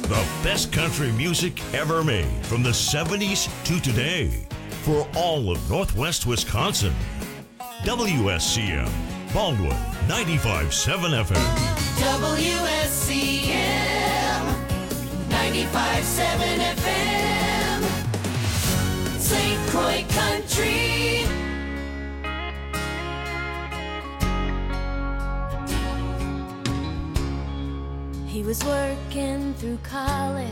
The best country music ever made from the 70s to today for all of Northwest Wisconsin. WSCM, Baldwin, 95.7 FM. WSCM, 95.7 FM. St. Croix Country. He was working through college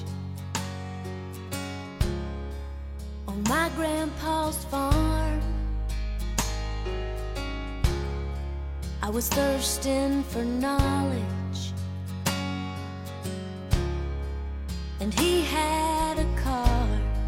on my grandpa's farm. I was thirsting for knowledge, and he had a car.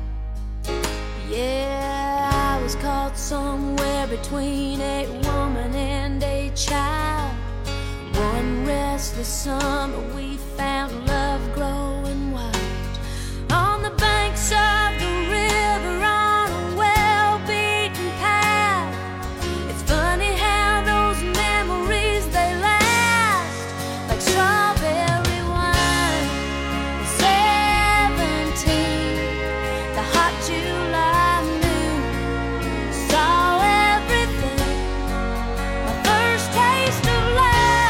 Yeah, I was caught somewhere between a woman and a child. One restless summer we found love growing wild on the banks of the river on a well-beaten path. It's funny how those memories, they last like strawberry wine. 17, the hot July noon, saw everything. My first taste of love.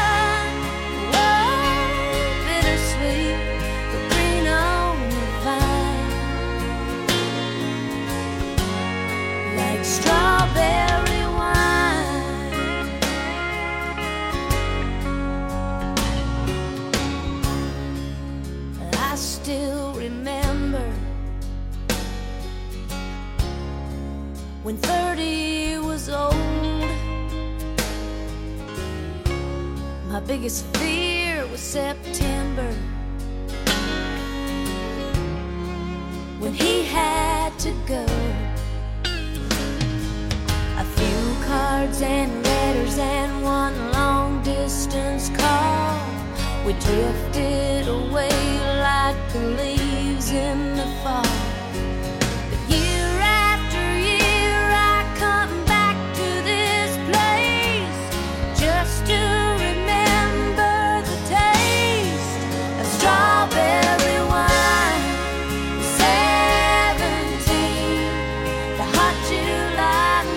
Strawberry wine. I still remember when 30 was old. My biggest fear was September, when he had to go. Cards and letters and one long distance call. We drifted away like the leaves in the fall. But year after year I come back to this place just to remember the taste of strawberry wine. 17, the hot July.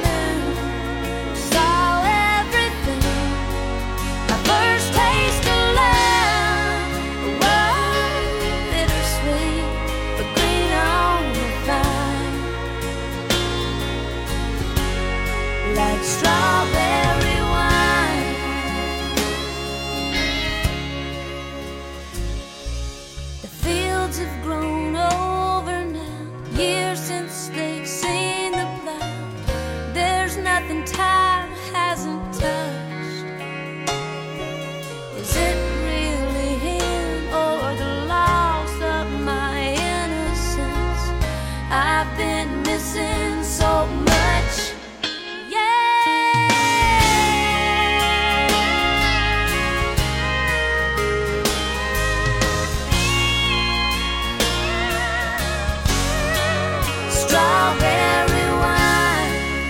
Strawberry wine. The fields have grown over now, years since they've seen the plow. There's nothing time hasn't touched. Is it really him or the loss of my innocence? I've been missing so much. Strawberry wine,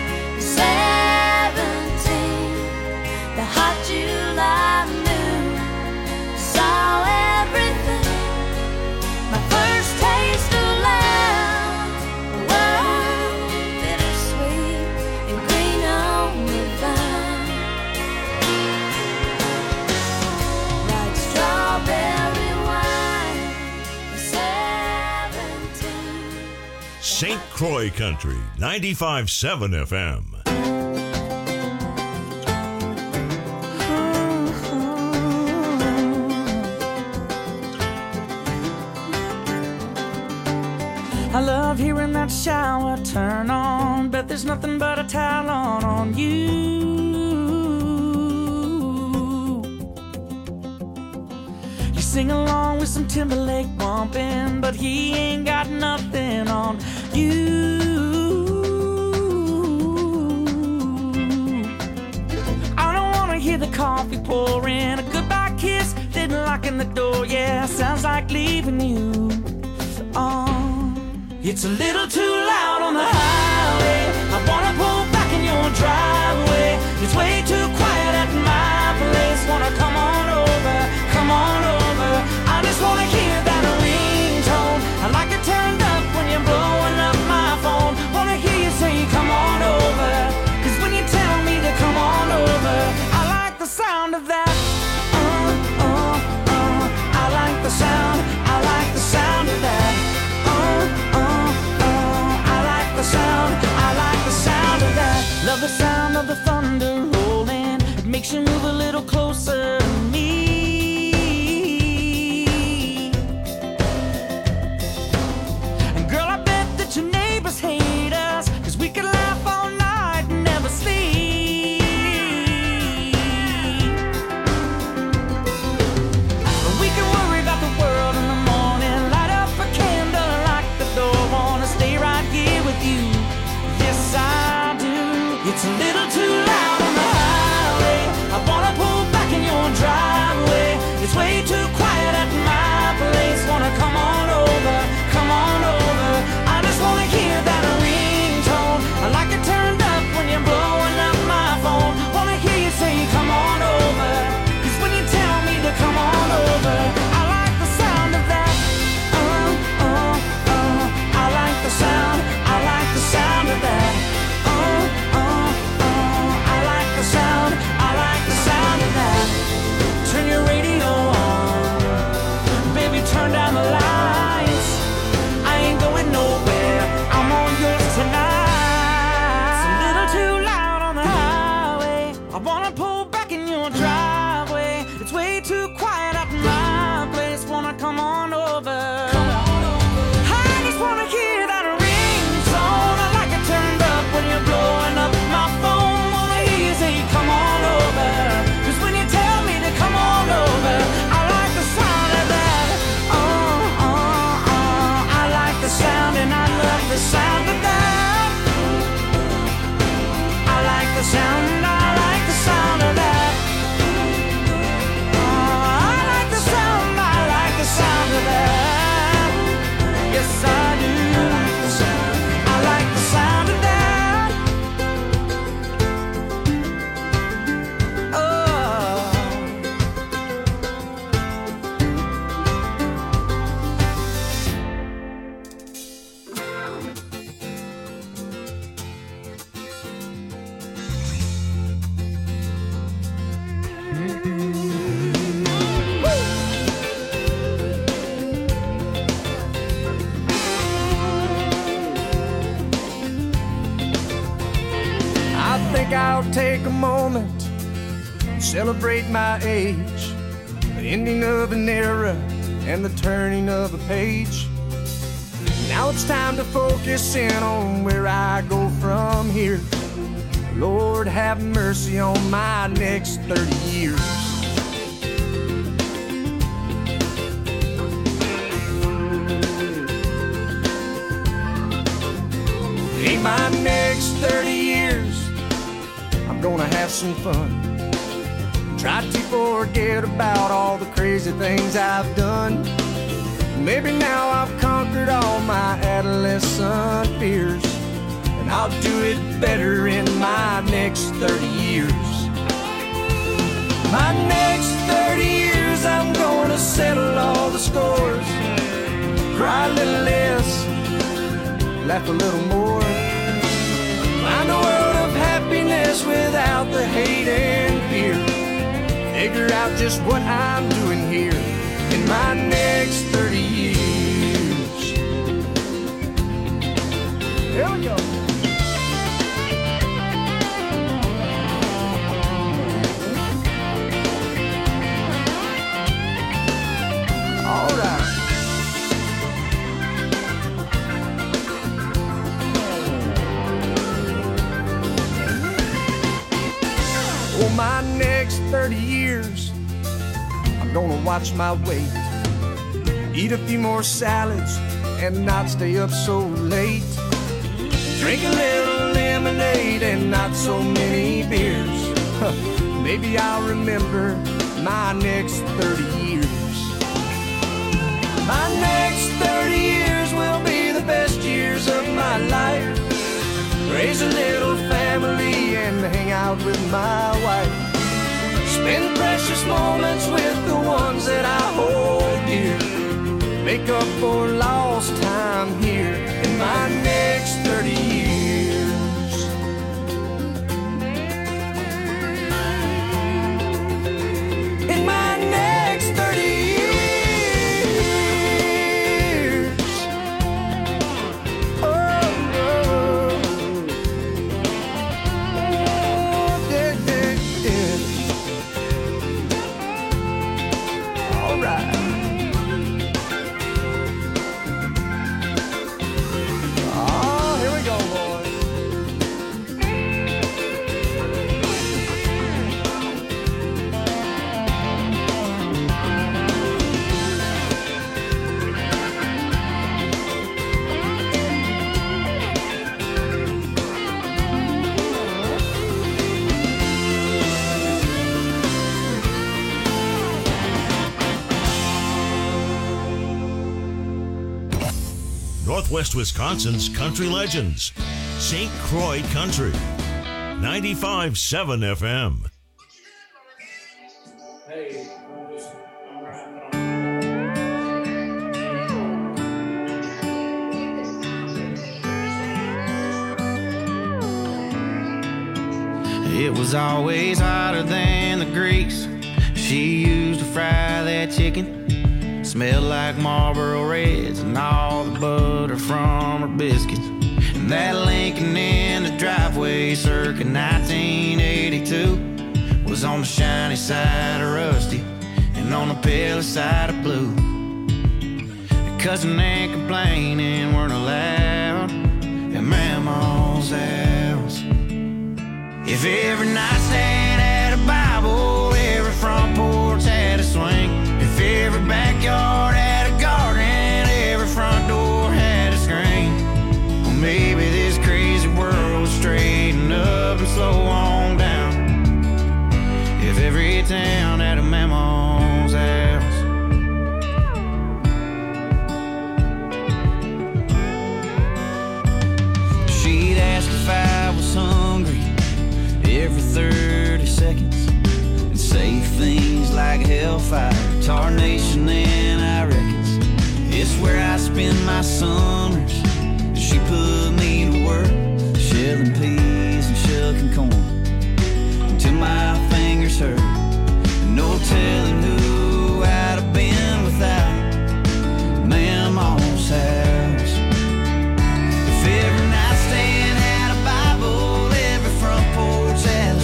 17, the hot July noon, saw everything. My first taste of love, was bittersweet and green on the vine, like strawberry wine, 17. St. Croix Country, 95.7 FM. I love hearing that shower turn on. Bet there's nothing but a towel on you. You sing along with some Timberlake bumping, but he ain't got nothing on you. I don't wanna hear the coffee pouring, a goodbye kiss, then locking the door. Yeah, sounds like leaving you. It's a little too loud on the highway. I wanna pull back in your driveway. It's way too quiet at my place. Wanna come on over, come on over. I just wanna hear that I'll take a moment and celebrate my age, the ending of an era and the turning of a page. Now it's time to focus in on where I go from here. Lord, have mercy on my next 30 years. In my next 30 years, I'm gonna have some fun. Try to forget about all the crazy things I've done. Maybe now I've conquered all my adolescent fears, and I'll do it better in my next 30 years. My next 30 years, I'm gonna settle all the scores, cry a little less, laugh a little more, find a world of happiness without the hate and fear, figure out just what I'm doing here in my next 30 years. Here we go. All right. For my next 30 years, I'm gonna watch my weight, eat a few more salads and not stay up so late, drink a little lemonade and not so many beers. Maybe I'll remember my next 30 years. My next 30 years will be the best years of my life. Raise a little family and hang out with my wife. Spend precious moments with the ones that I hold dear. Make up for lost time here in my next 30 years. In my next 30 years. Northwest Wisconsin's country legends. St. Croix Country. 95.7 FM. It was always hotter than the grease she used to fry that chicken. Smelled like Marlboro Reds and all the butter from her biscuits. And that Lincoln in the driveway circa 1982 was on the shiny side of rusty and on the pale side of blue. Cussing and complaining weren't allowed at Mama's house. If every nightstand had a Bible, every front porch had a swing. If every backyard had a garden, every front door had a screen. Well, maybe this crazy world would straighten up and slow on down if every town had a Mama's house. She'd ask if I was hungry every 30 seconds and say things like hellfire, tarnation, and I reckons it's where I spend my summers. She put me to work shelling peas and shucking corn until my fingers hurt. No telling who I'd have been without Mama's house. If every nightstand had a Bible, every front porch had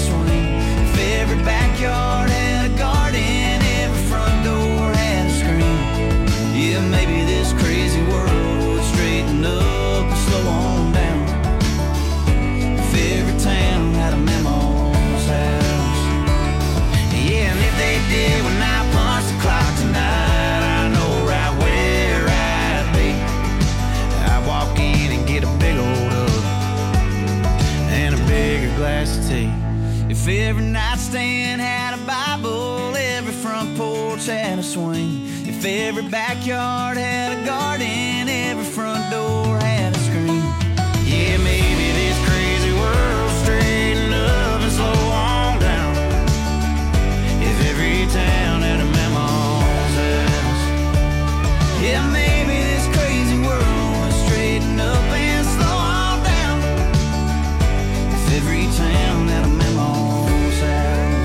If every backyard had a garden, every front door had a screen. Yeah, maybe this crazy world straighten up and slow on down. If every town had a mammal's house. Yeah, maybe this crazy world would straighten up and slow on down. If every town had a mammal's house.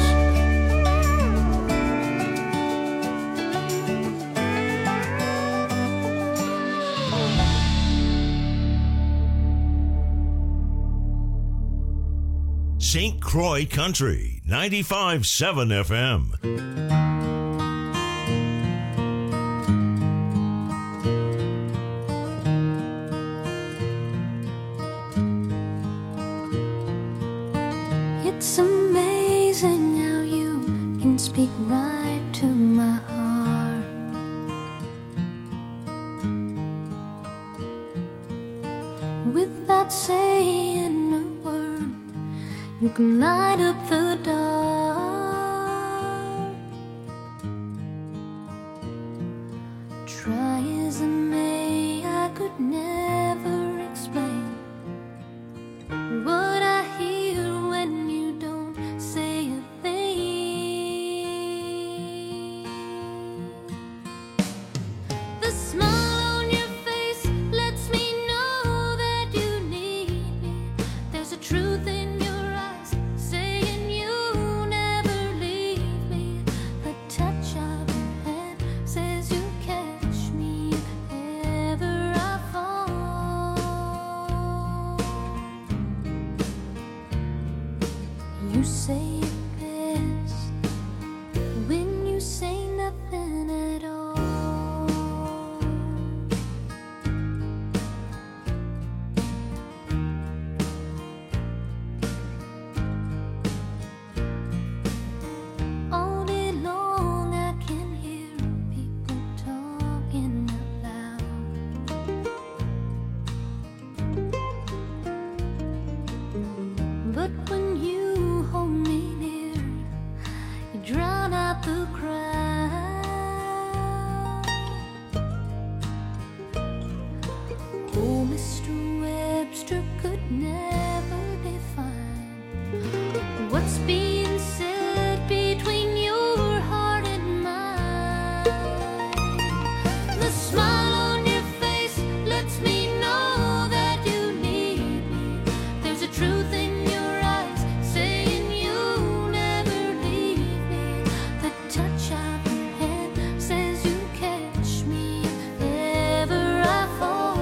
St. Croix Country, 95.7 FM. It's amazing how you can speak right to my heart. Without saying a word, you can light up the dark. Try as I may, I could never explain what I hear when you don't say a thing. The smile on your face lets me know that you need me. There's a truth in your eyes saying you never leave me. The touch of your hand says you catch me if ever I fall. You say it best when you say nothing at all. All day long I can hear people talking out loud. But when you hold me near, you drown out the crowd. Oh, Mr. Webster could never define what's being said between your heart and mine. The smile on your face lets me know that you need me. There's a truth in your eyes saying you never leave me. The touch of your hand says you catch me if ever I fall.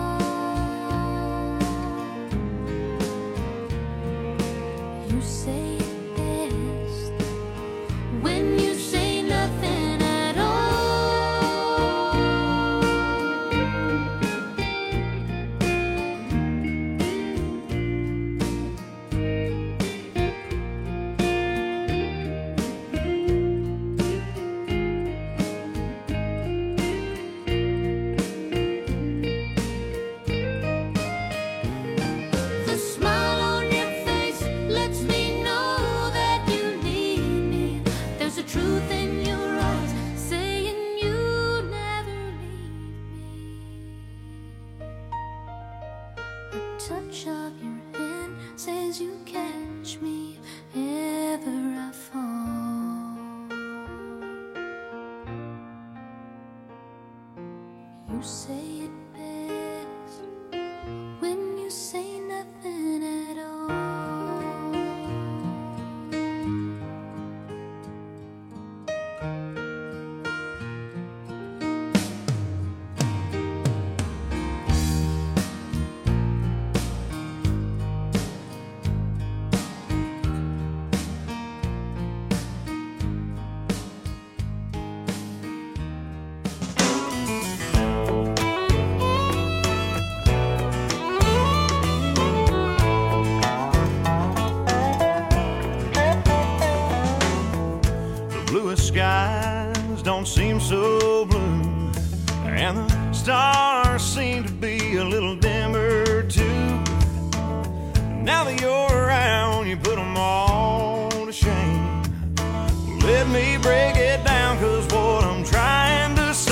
You say it best when you say nothing at all. The smile on your face lets me know that you need me. There's a truth in your eyes saying you never leave me. A touch of your hand says you catch me if ever I fall. You say it best when you say nothing at all. Skies don't seem so blue, and the stars seem to be a little dimmer too. Now that you're around, you put them all to shame. Let me break it down, 'cause what I'm trying to say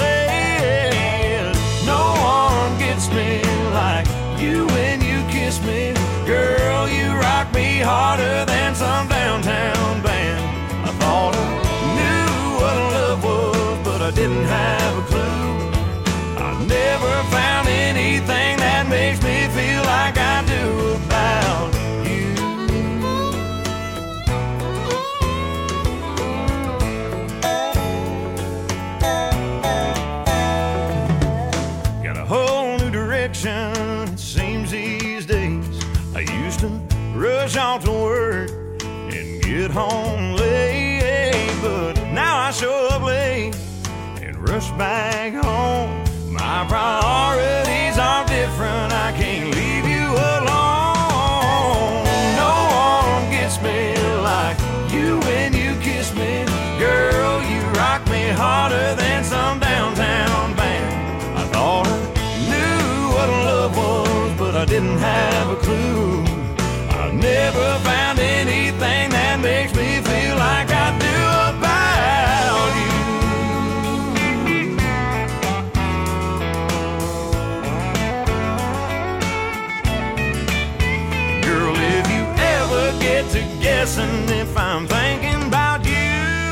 direction, it seems these days. I used to rush off to work and get home late, but now I show up late and rush back home. My priorities are different, I can't leave you alone. No one gets me like you when you kiss me. Girl, you rock me harder than some downtown band. I thought I knew what love was, but I didn't have a clue. I never found anything that makes me feel like I do about you. Girl, if you ever get to guessing if I'm thinking about you,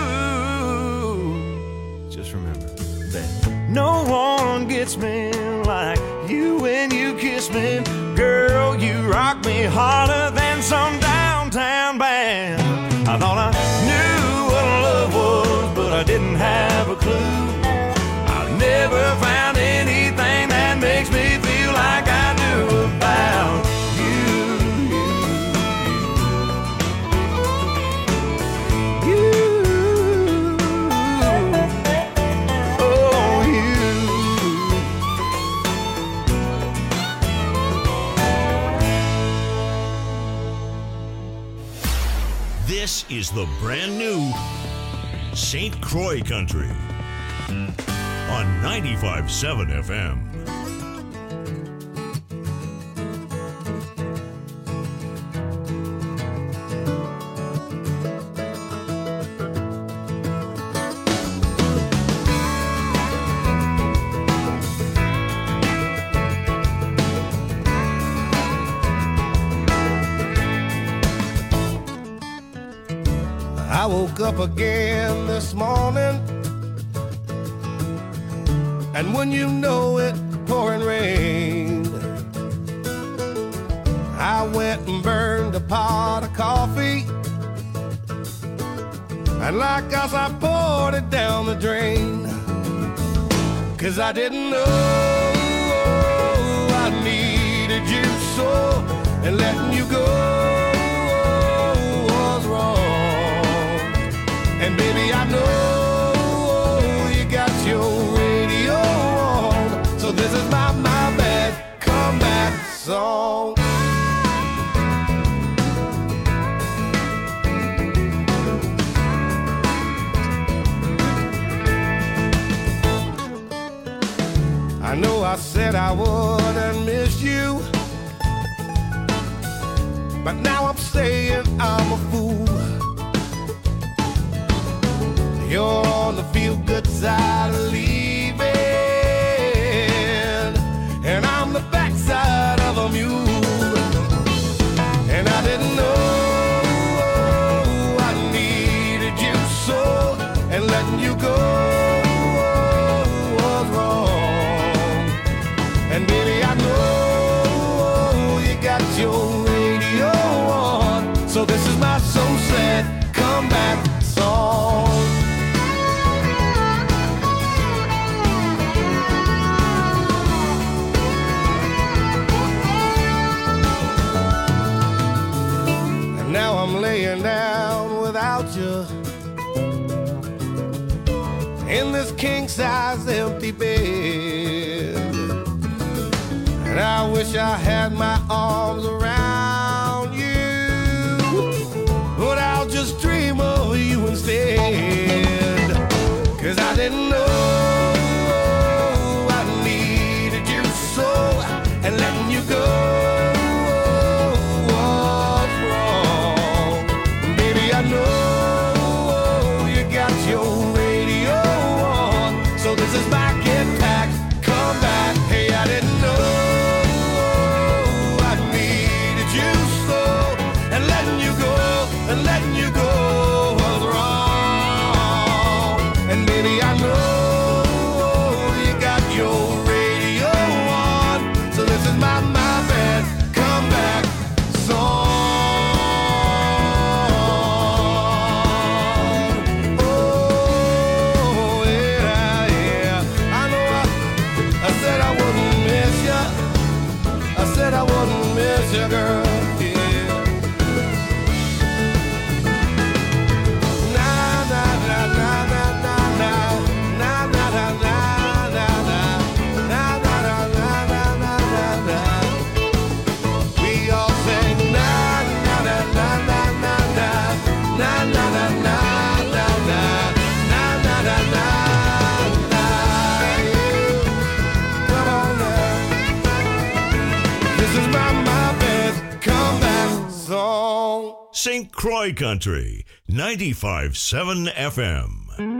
just remember that no one gets me like you when you kiss me. Girl, you rock me harder than some downtown band. I thought I knew what love was, but I didn't have a clue. I never found anything that makes me feel like I do about This is the brand new St. Croix Country on 95.7 FM. I woke up again this morning, and when you know it, pouring rain. I went and burned a pot of coffee, and like us I poured it down the drain. 'Cause I didn't know I needed you so, and letting you go was wrong. And baby, I know you got your radio on, so this is my bad comeback song. I know I said I wouldn't miss you, but now I'm saying I'm a fool. You're on the feel-good side of leaving, and I'm the backside of a mule. And I didn't know I needed you so, and letting you go was wrong. And baby, I know you got your radio on, so this is my so sad comeback song. Now I'm laying down without you in this king-size empty bed, and I wish I had my arms around you, but I'll just dream of you instead. 'Cause I didn't know I needed you so, and letting you go I know you got your radio on, so this is my get back, come back. Hey, I didn't know I needed you so, and letting you go was wrong. And baby, I know St. Croix Country, 95.7 FM.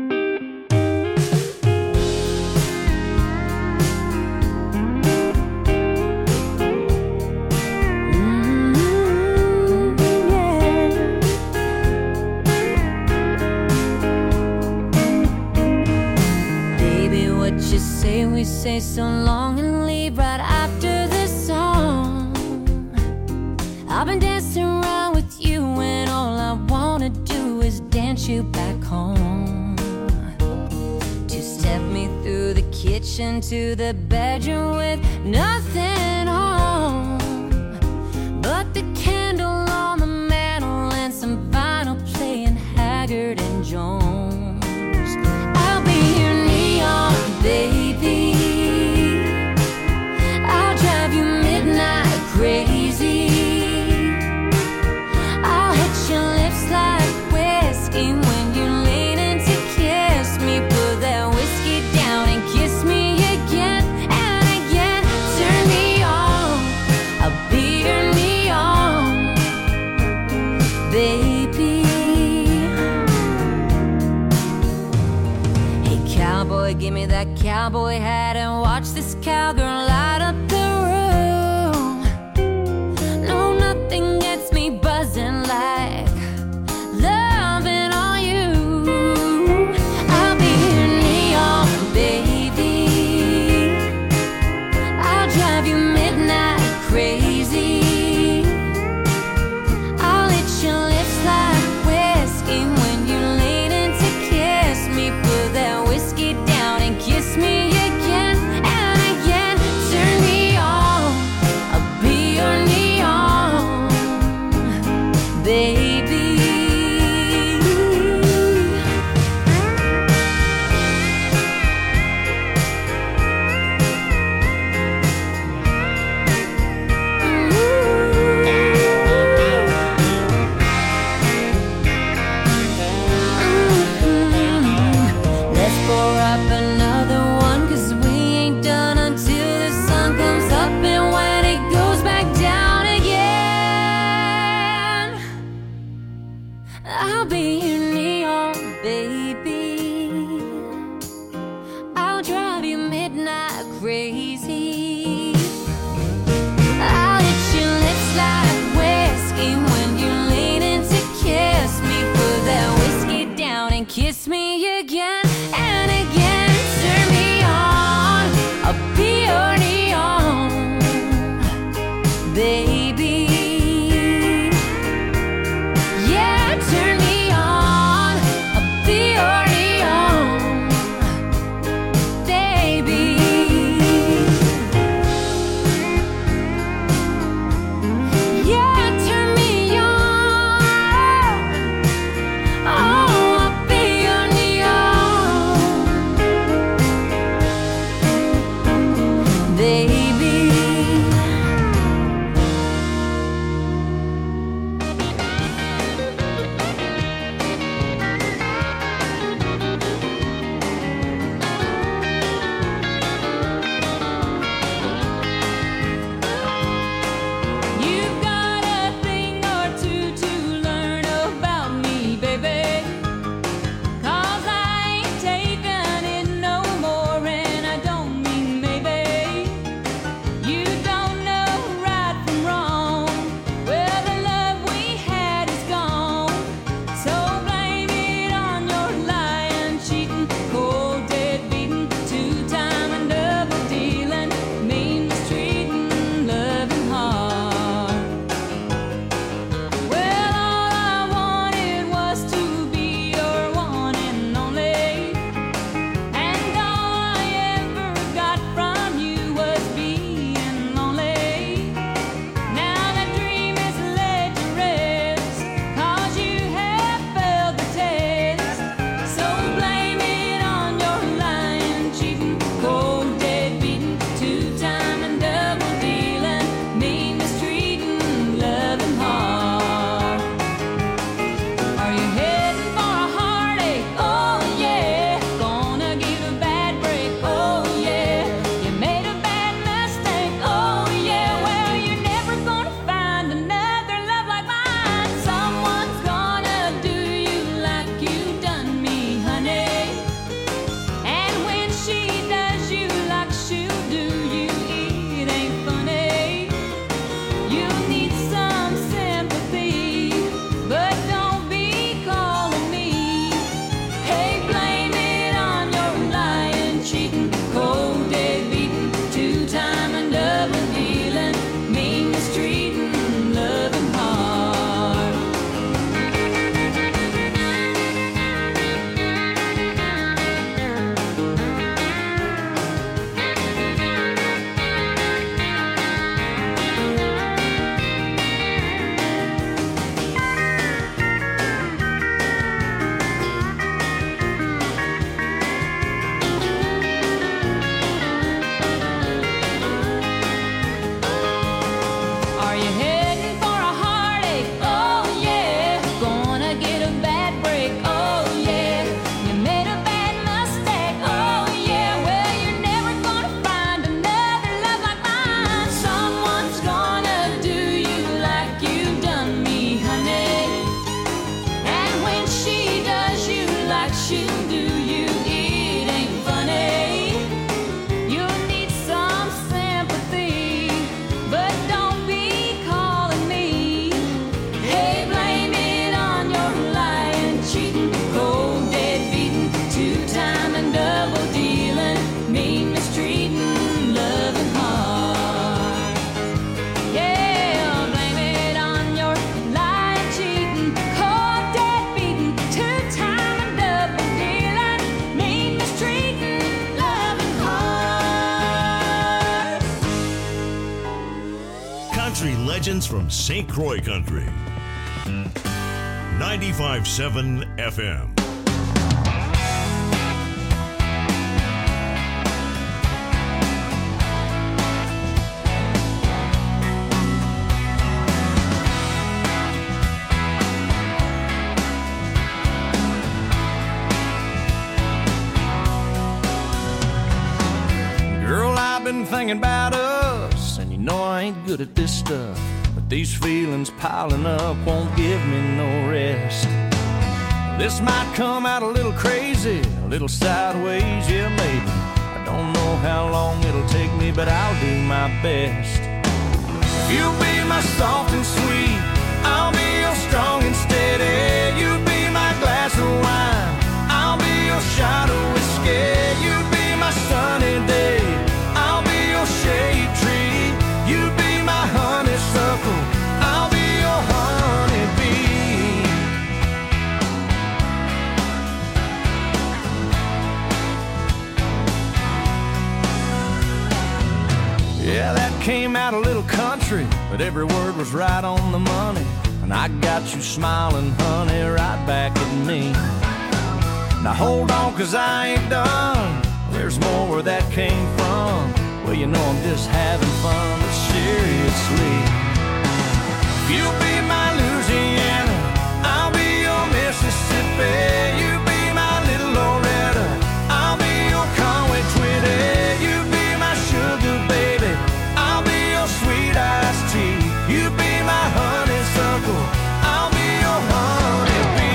Baby, what you say, we say so long and leave right after this song. I've been dancing around with you and all I wanna do is dance you back home. Two-step me through the kitchen to the bedroom with nothing on but the candle on the mantle and some vinyl playing Haggard and Jones. I'll be your neon baby, I'll drive you midnight crazy, I'll hit your lips like whiskey when you're leaning to kiss me. Put that whiskey down and kiss me again and again. Turn me on, I'll be your neon baby. Hey cowboy, give me that cowboy hat and watch this cowgirl light up the room. No, nothing gets me buzzing like loving on you. I'll be your neon baby, I'll drive you midnight crazy, I'll hit your lips like whiskey when you're leaning to kiss me. Put that whiskey down and kiss me again and again. Turn me country legends from St. Croix Country. 95.7 FM. Been thinking about us, and you know I ain't good at this stuff, but these feelings piling up won't give me no rest. This might come out a little crazy, a little sideways, yeah maybe. I don't know how long it'll take me, but I'll do my best. You'll be my soft and sweet, I'll be your strong and steady. You be my glass of wine, I'll be your shot of whiskey. You be my sunny day, I'll be your shade tree. You be my honeysuckle, I'll be your honeybee. Yeah, that came out a little country, but every word was right on the money. And I got you smiling, honey, right back at me. Now hold on, 'cause I ain't done. There's more where that came from. Well, you know I'm just having fun, but seriously. You'll be my Louisiana, I'll be your Mississippi. You be my little Loretta, I'll be your Conway Twitty. You be my sugar baby, I'll be your sweet iced tea. You be my honeysuckle, I'll be your honeybee.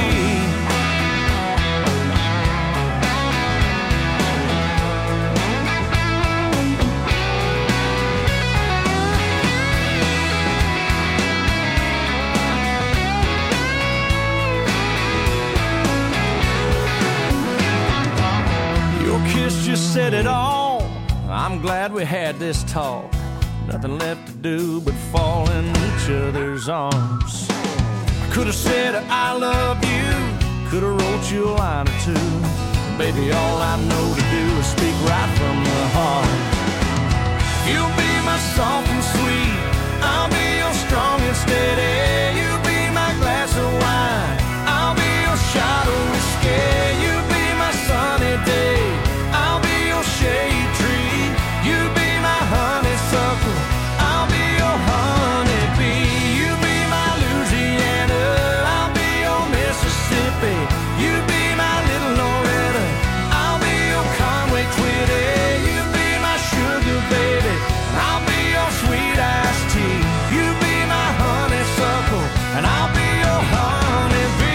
Kiss just said it all. I'm glad we had this talk. Nothing left to do but fall in each other's arms. I could have said I love you, could have wrote you a line or two. Baby, all I know to do is speak right from the heart. You'll be my soft and sweet, I'll be your strong and steady. You be my glass of wine, I'll be your shot of whiskey. You be my sunny day, I'll be your shade tree. You be my honeysuckle, I'll be your honeybee. You be my Louisiana, I'll be your Mississippi. You be my little Loretta, I'll be your Conway Twitty. You be my sugar baby, I'll be your sweet iced tea. You be my honeysuckle, and I'll be your honeybee.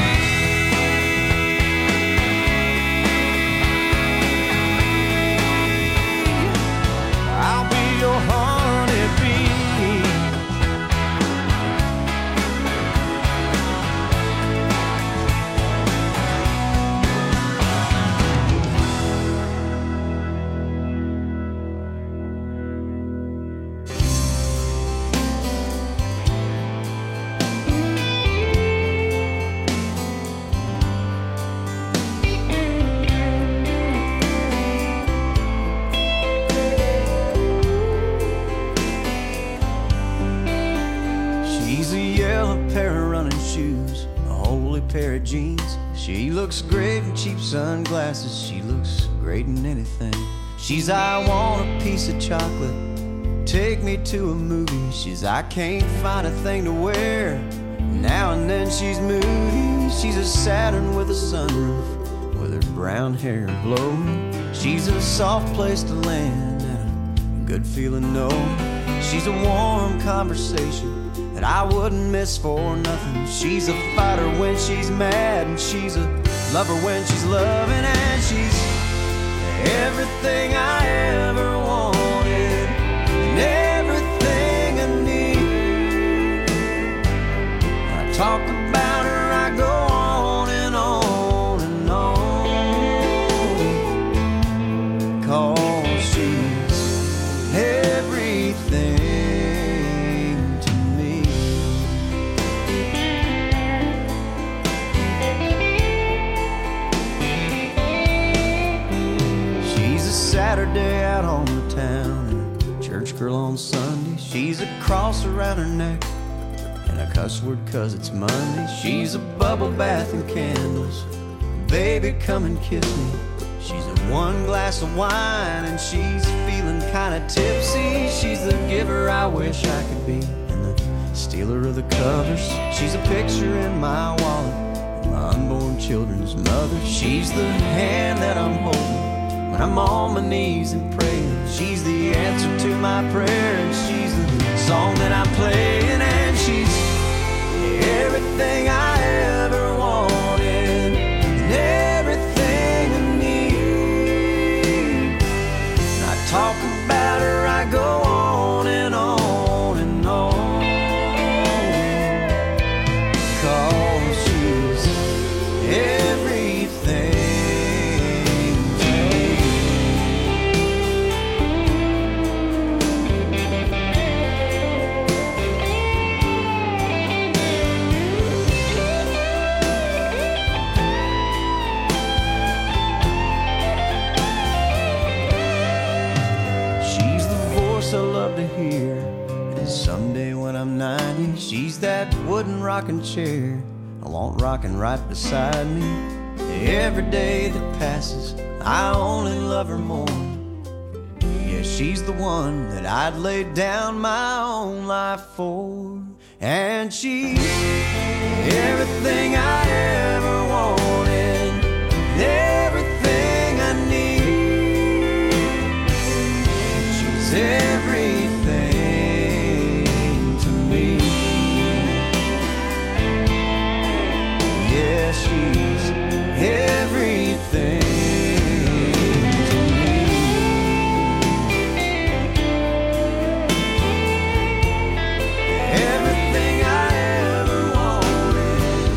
Your honeybee. Pair of jeans. She looks great in cheap sunglasses. She looks great in anything. She's I want a piece of chocolate, take me to a movie. She's I can't find a thing to wear. Now and then she's moody. She's a Saturn with a sunroof, with her brown hair blowing. She's a soft place to land and a good feeling no. She's a warm conversation that I wouldn't miss for nothing. She's a fighter when she's mad, and she's a lover when she's loving, and she's everything I ever wanted and everything I need. I talk about her, I go on and on and on, 'cause she's everything. Saturday out on church girl on Sunday. She's a cross around her neck and a cuss word 'cause it's Monday. She's a bubble bath and candles. Baby, come and kiss me. She's at one glass of wine and she's feeling kinda tipsy. She's the giver I wish I could be and the stealer of the covers. She's a picture in my wallet, my unborn children's mother. She's the hand that I'm holding when I'm on my knees and praying. She's the answer to my prayer, and she's the song that I'm playing, and she's everything I ever wanted and everything I need. When I talk about her, I go on and on and on, 'cause she's everything. I love to hear, and someday when I'm 90, she's that wooden rocking chair I want rocking right beside me. Every day that passes, I only love her more. Yeah, she's the one that I'd lay down my own life for, and she's everything I ever wanted, everything I need. She's everything to me. Yeah, she's everything to me. Everything I ever wanted.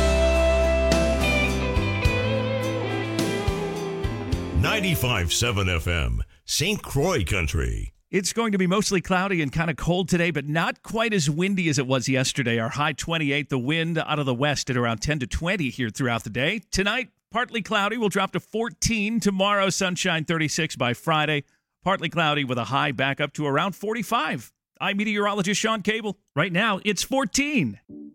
95.7 FM, St. Croix Country. It's going to be mostly cloudy and kind of cold today, but not quite as windy as it was yesterday. Our high 28, the wind out of the west at around 10 to 20 here throughout the day. Tonight, partly cloudy. We'll drop to 14. Tomorrow, sunshine 36 by Friday. Partly cloudy with a high back up to around 45. I'm meteorologist Sean Cable. Right now, it's 14.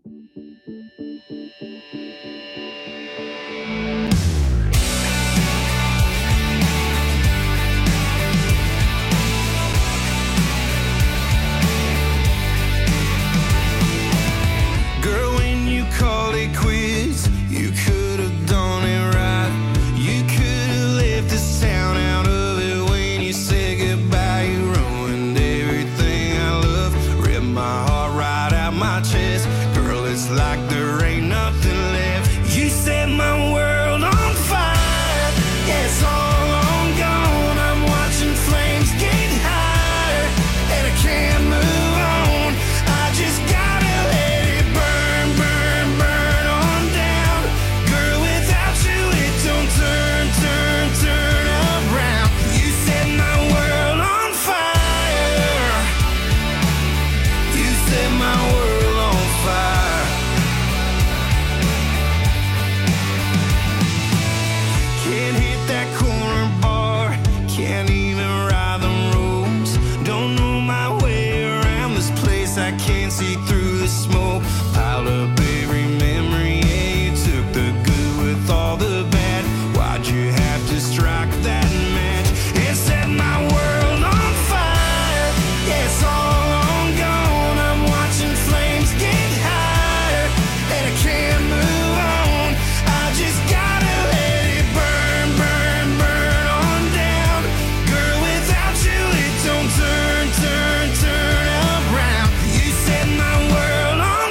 Girl, when you called it quits, you could have done it right. You could have left this town out of it when you said goodbye. You ruined everything I love, ripped my heart right out my chest. Girl, it's like there ain't nothing left. You set my world on fire. Yeah, it's all on gone. I'm watching flames get higher, and I can't move on. I just gotta let it burn, burn, burn on down. Girl, without you, it don't turn, turn, turn around. You set my world on fire. You set my world on fire. Can't hit that corner bar, can't even ride the roads. Don't know my way around this place, I can't see through the smoke. Piled up every memory, yeah, you took the good with all the bad. Why'd you have to strike that match and set my world on fire? Yeah, it's all on gone. I'm watching flames get higher, and I can't move on. I just gotta let it burn, burn, burn on down. Girl, without you, it don't turn, turn, turn around. You set my world on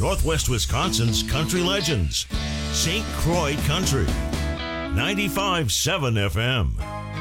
Northwest Wisconsin's country legends. St. Croix Country. 95.7 FM.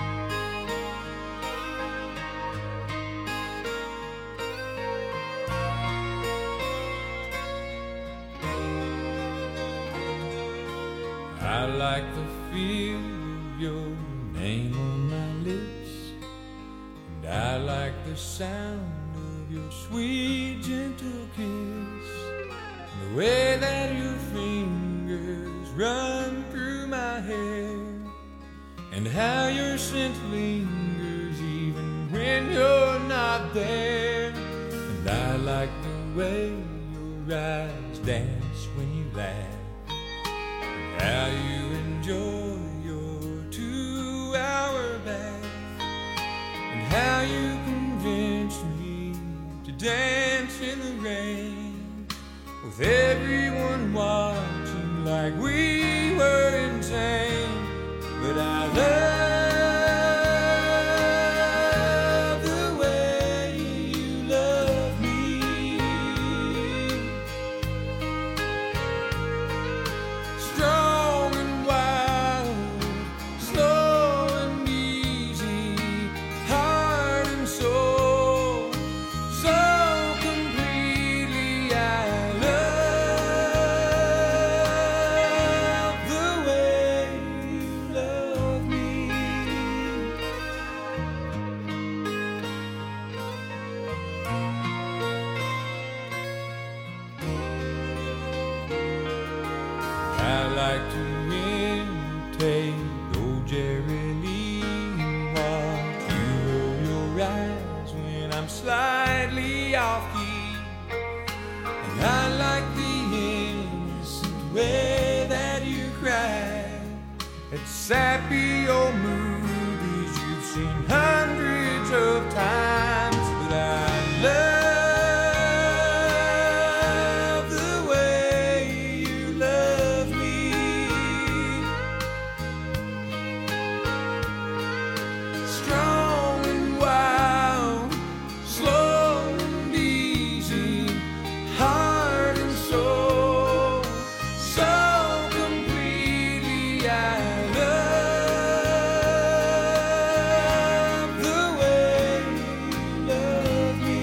I like the feel of your name on my lips, and I like the sound of your sweet, gentle kiss, and the way that your fingers run through my hair, and how your scent lingers even when you're not there. And I like the way your eyes dance when you laugh, how you enjoy your 2-hour bath, and how you convinced me to dance in the rain, with everyone watching like we were insane. But I love the way you love me, strong and wild, slow and easy, heart and soul, so completely. I love the way you love me. I like to imitate old Jerry Lee, watch you roll your eyes when I'm slightly off key, and I like the innocent way that you cry at sappy old movies you've seen hundreds of times. But I love the way you love me, strong and wild, slow and easy, heart and soul, so completely. I love the way you love me.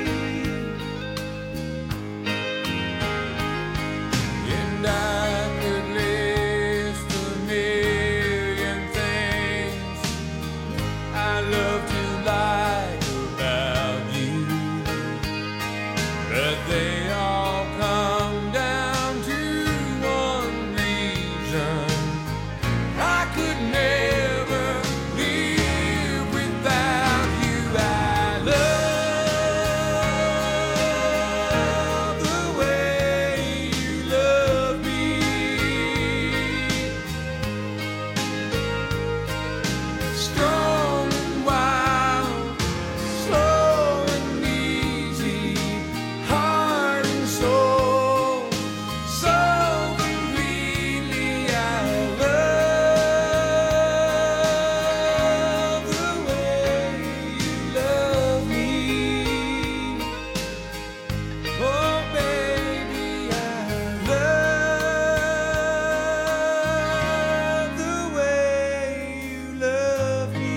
And I could list a million things I love to like about you, but they all come down to one reason: I could never live without you. I love the way you love me, strong and wild, slow and easy, heart and soul, so completely. I love the way you love me. Oh baby, I love the way you love me.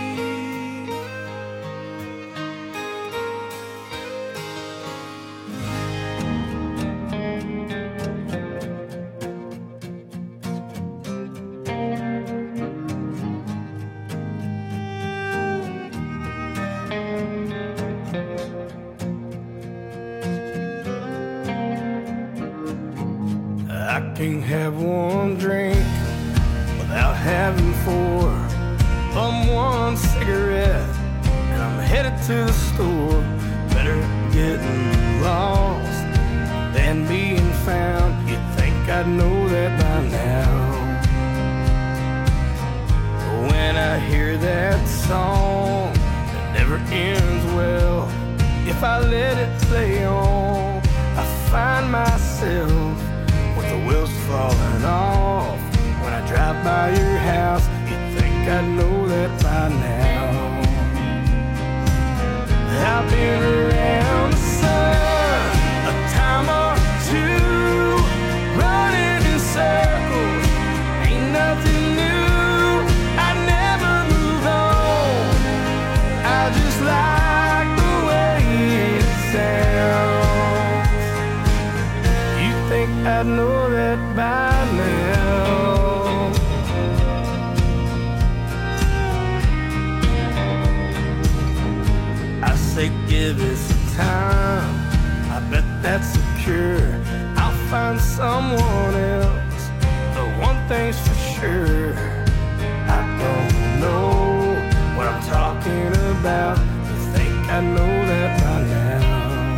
I can't have one drink without having four. I'm one cigarette and I'm headed to the store. Better getting lost than being found. You'd think I'd know that by now. When I hear that song that never ends well, if I let it play on, I find myself with the wheels falling off. When I drive by your house, you'd think I'd know that by now. I've been around the sun a time or two. sure I'll find someone else. But one thing's for sure, I don't know what I'm talking about. You think I know that by now?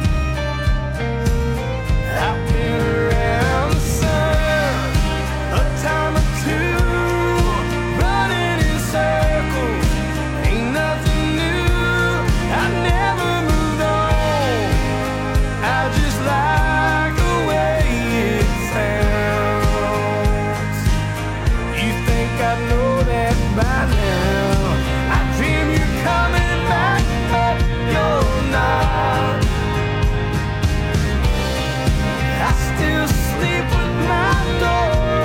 I've been around the sun a time or two, running in circles, ain't nothing new. I never moved on, I just like the way it sounds. You think I know that by now? I dream you're coming back, but you're not. I still sleep with my door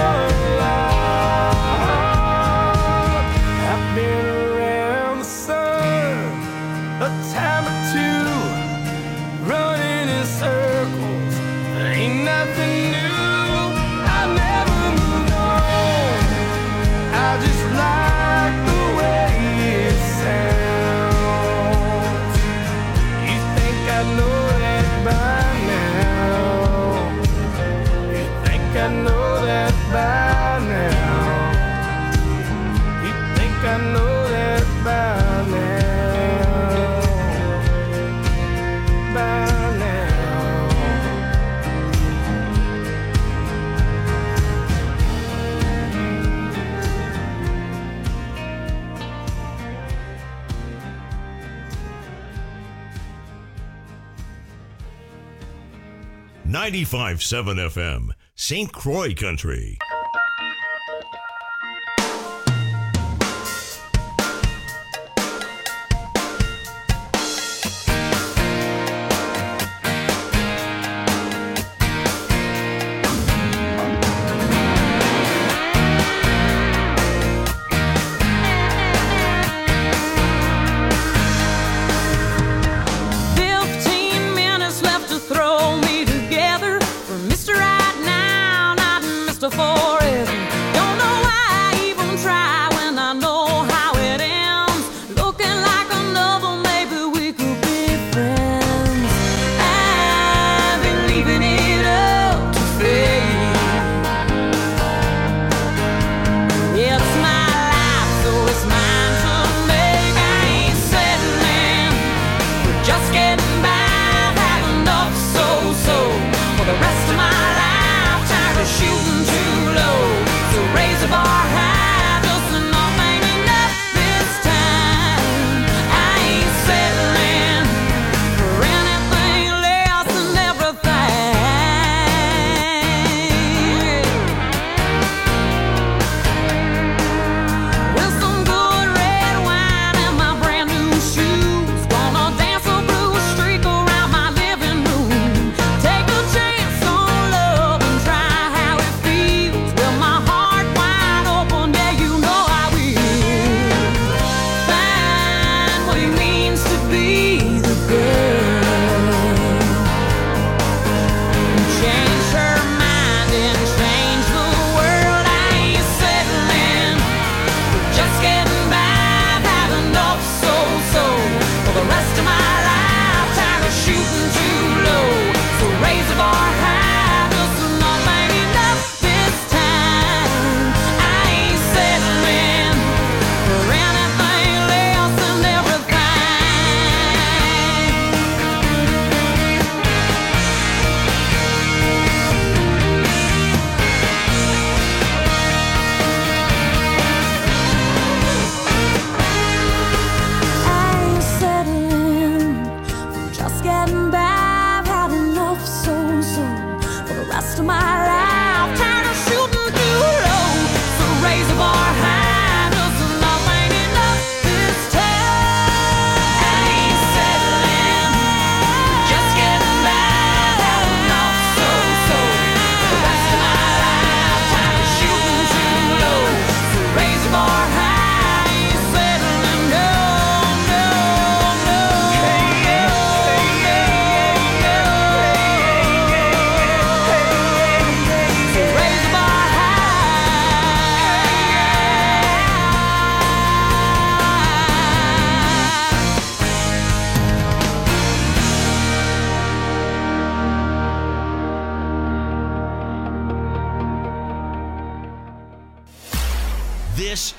unlocked. I've been around the sun a time or two, running in circles, ain't nothing new. I never moved on, I just like the way it sounds. You think I know that by now? You think I know that by now? You think I know that by now? By now. 95.7 FM, St. Croix Country. For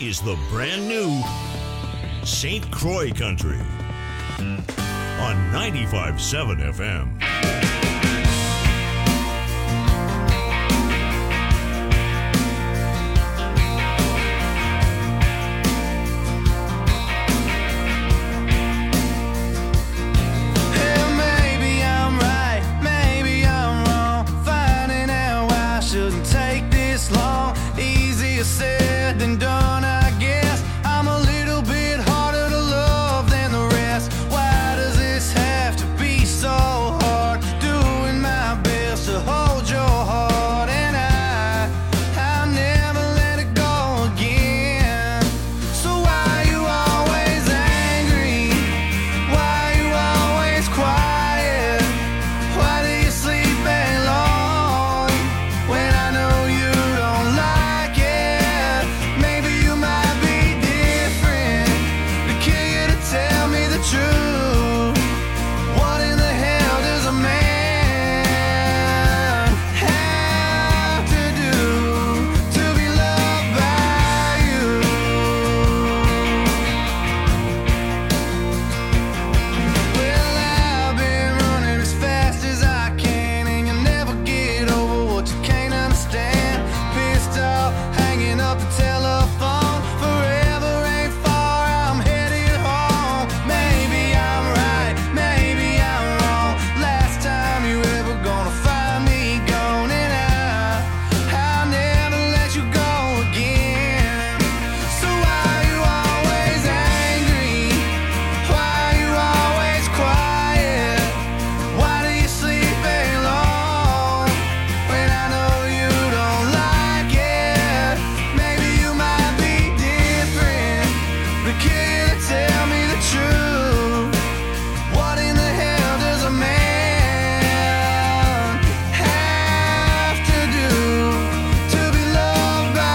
is the brand new St. Croix Country on 95.7 FM. Said than done, I guess. I'm a little bit harder to love than the rest. Why does this have to be so hard? Doing my best to hold your heart, and I'll never let it go again. So why you always angry? Why you always quiet? Why do you sleep alone when I know you don't like it? Tell me the truth. What in the hell does a man have to do to be loved by you? Well, I've been running as fast as I can, and you'll never get over what you can't understand. Pissed off, hanging up the telephone. Forever ain't far, I'm headed home. Maybe I'm right, maybe I'm wrong. Last time you ever gonna find me gone, and I'll never let you go again. So why you always angry? Why you always quiet? Why do you sleep alone when I know you don't like it? Maybe you might be different, but can you tell me the truth? What in the hell does a man have to do to be loved by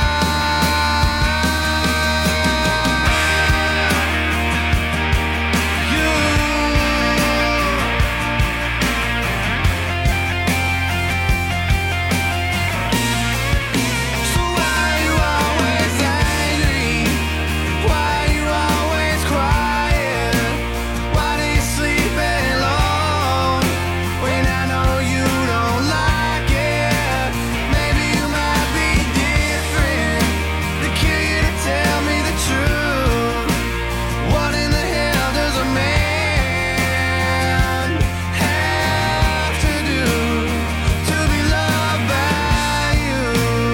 you? So why you always angry? Why you always quiet? Why do you sleep alone when I know you don't like it? Maybe you might be different, but can you tell me the truth? What in the hell does a man have to do to be loved by you?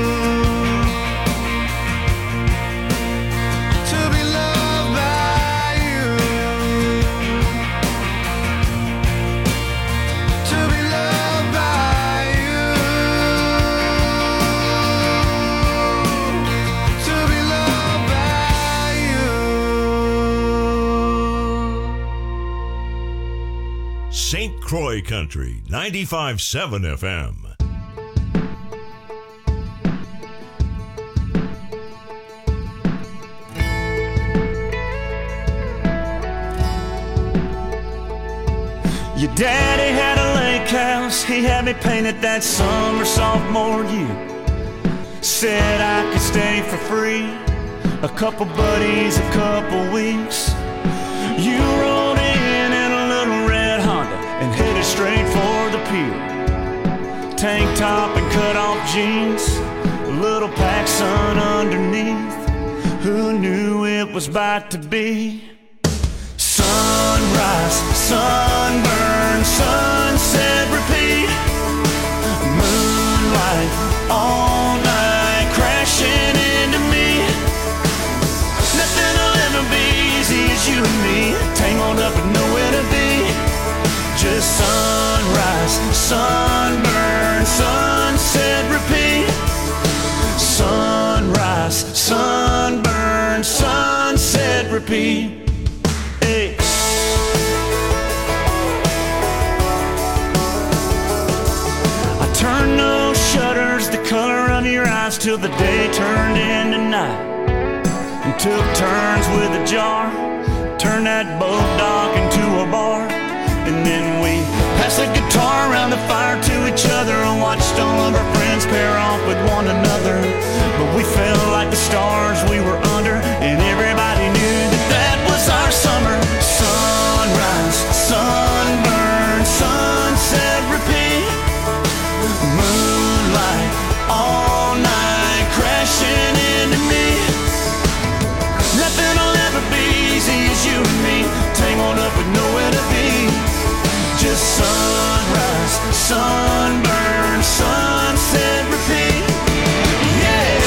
To be loved by you. To be loved by you. To be loved by you. St. Croix Country 95.7 FM. Your daddy had a lake house, he had me painted that summer sophomore year. Said I could stay for free, a couple buddies, a couple weeks. You rolled in a little red Honda and headed straight for the pier. Tank top and cut off jeans, a little PacSun underneath. Who knew it was about to be? Sunrise, sunburn, sunset, repeat. Moonlight, all night, crashing into me. Nothing will ever be easy as you and me, tangled up and nowhere to be. Just sunrise, sunburn, sunset, repeat. Sunrise, sunburn, sunset, repeat. Hey. I turned those shutters the color of your eyes till the day turned into night, and took turns with a jar, turned that boat dock into a bar. And then we passed the guitar around the fire to each other and watched all of our friends pair off with one another. But we felt like the stars we were under, and everybody knew that that was our summer. Sunrise, sunburn, sunset, repeat. Moonlight, all night, crashing into me. Nothing will ever be easy as you and me, tangled up with nowhere to be. Just sunrise, sunburn, sunset, repeat. Yeah.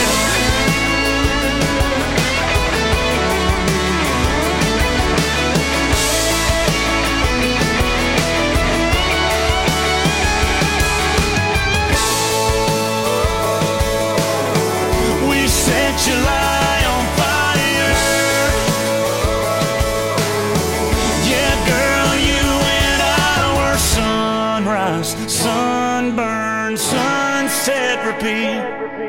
We set July on fire. Yeah, girl, you and I were sunrise, sunburn, sunset, repeat.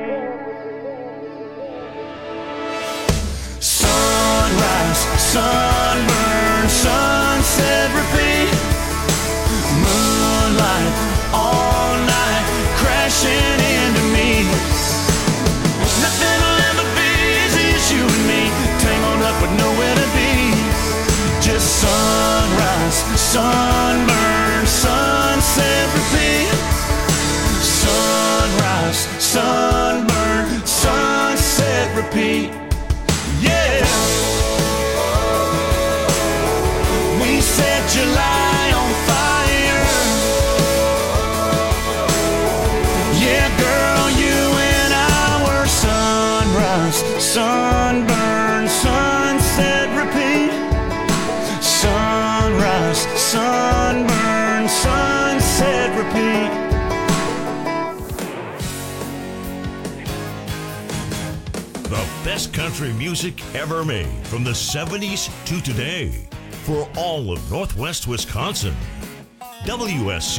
Sunrise, sunburn, sunset, repeat. Moonlight, all night, crashing into me. Nothing will ever be easy as you and me, tangled up with nowhere to be. Just sunrise, sunburn, sunset, repeat. Sunrise, sunburn, sunset, repeat. Yeah. We set July on fire. Yeah, girl, you and I were sunrise, sunburn, sunset, repeat. Sunrise, sunburn, sunset, repeat. The best country music ever made from the 70s to today for all of Northwest Wisconsin. WSC.